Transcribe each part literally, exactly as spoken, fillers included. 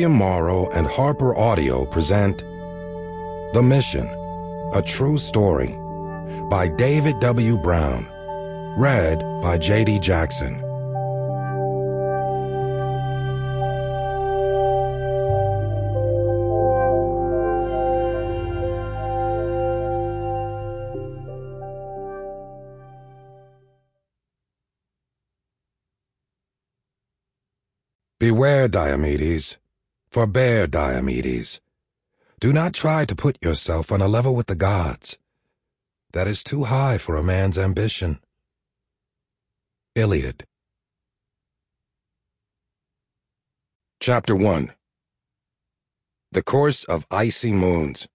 William Morrow and Harper Audio present The Mission, A True Story by David W. Brown, read by J D Jackson. Beware, Diomedes, forbear, Diomedes. Do not try to put yourself on a level with the gods. That is too high for a man's ambition. Iliad. Chapter one. The Course of Icy Moons.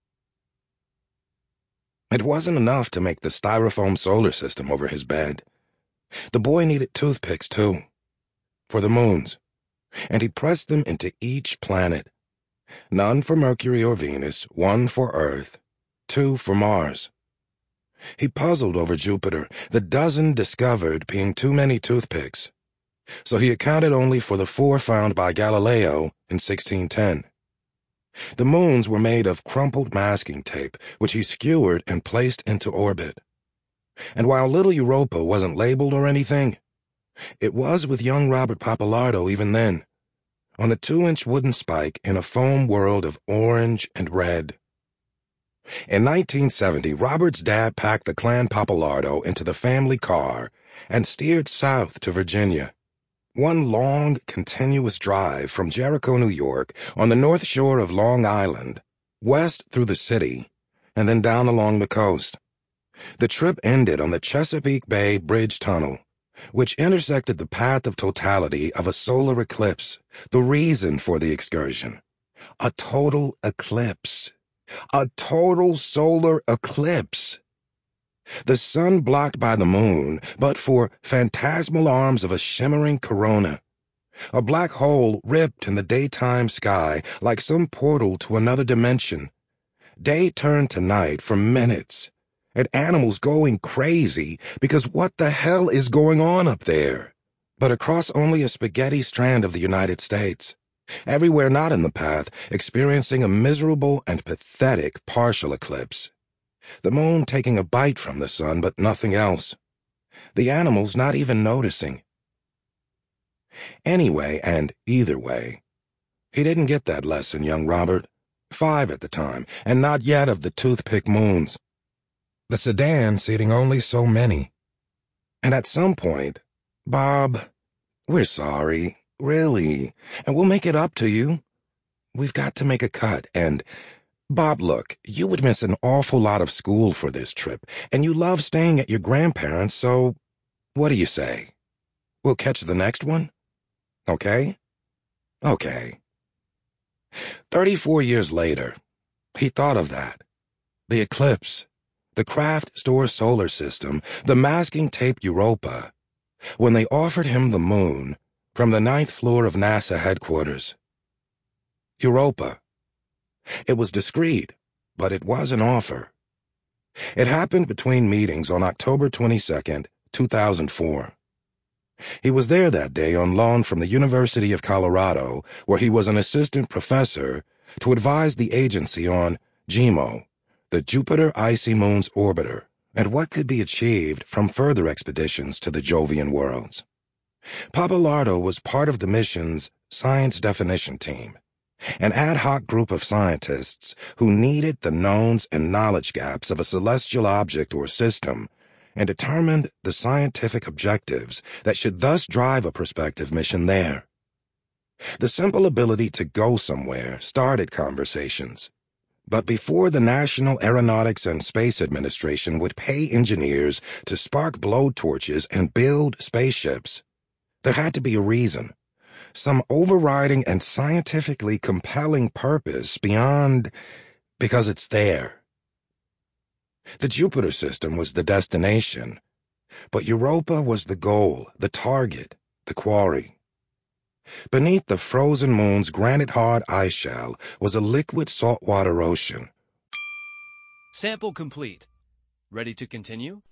It wasn't enough to make the styrofoam solar system over his bed. The boy needed toothpicks, too, for the moons, and he pressed them into each planet. None for Mercury or Venus, one for Earth, two for Mars. He puzzled over Jupiter, the dozen discovered being too many toothpicks, so he accounted only for the four found by Galileo in sixteen ten. The moons were made of crumpled masking tape, which he skewered and placed into orbit. And while little Europa wasn't labeled or anything, it was with young Robert Pappalardo even then, on a two-inch wooden spike in a foam world of orange and red. In nineteen seventy, Robert's dad packed the clan Pappalardo into the family car and steered south to Virginia. One long, continuous drive from Jericho, New York, on the north shore of Long Island, west through the city, and then down along the coast. The trip ended on the Chesapeake Bay Bridge Tunnel, which intersected the path of totality of a solar eclipse, the reason for the excursion. A total eclipse. A total solar eclipse. The sun blocked by the moon, but for phantasmal arms of a shimmering corona. A black hole ripped in the daytime sky like some portal to another dimension. Day turned to night for minutes, and animals going crazy because what the hell is going on up there? But across only a spaghetti strand of the United States, everywhere not in the path, experiencing a miserable and pathetic partial eclipse. The moon taking a bite from the sun, but nothing else. The animals not even noticing. Anyway, and either way, he didn't get that lesson, young Robert. Five at the time, and not yet of the toothpick moons. The sedan seating only so many. And at some point, Bob, we're sorry, really, and we'll make it up to you. We've got to make a cut, and, Bob, look, you would miss an awful lot of school for this trip, and you love staying at your grandparents', so what do you say? We'll catch the next one? Okay? Okay. Thirty-four years later, he thought of that. The eclipse. The Kraft Store solar system, the masking tape Europa, when they offered him the moon from the ninth floor of NASA headquarters. Europa. It was discreet, but it was an offer. It happened between meetings on October twenty-second, two thousand four. He was there that day on loan from the University of Colorado, where he was an assistant professor, to advise the agency on G M O, the Jupiter Icy Moons Orbiter, and what could be achieved from further expeditions to the Jovian worlds. Pappalardo was part of the mission's science definition team, an ad hoc group of scientists who needed the knowns and knowledge gaps of a celestial object or system and determined the scientific objectives that should thus drive a prospective mission there. The simple ability to go somewhere started conversations. But before the National Aeronautics and Space Administration would pay engineers to spark blowtorches and build spaceships, there had to be a reason, some overriding and scientifically compelling purpose beyond because it's there. The Jupiter system was the destination, but Europa was the goal, the target, the quarry. Beneath the frozen moon's granite-hard ice shell was a liquid saltwater ocean. Sample complete. Ready to continue?